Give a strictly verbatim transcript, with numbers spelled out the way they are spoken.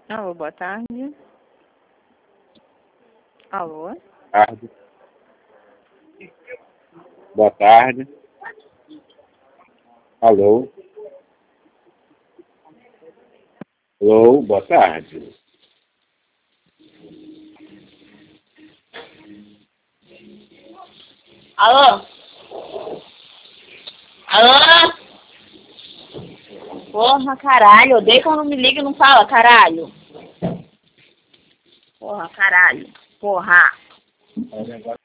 Alô, boa tarde. Alô? Tarde. Boa tarde. Alô? Alô, boa tarde. Alô? Alô? Porra, caralho, odeio quando me liga e não fala, caralho. Porra, caralho. Porra.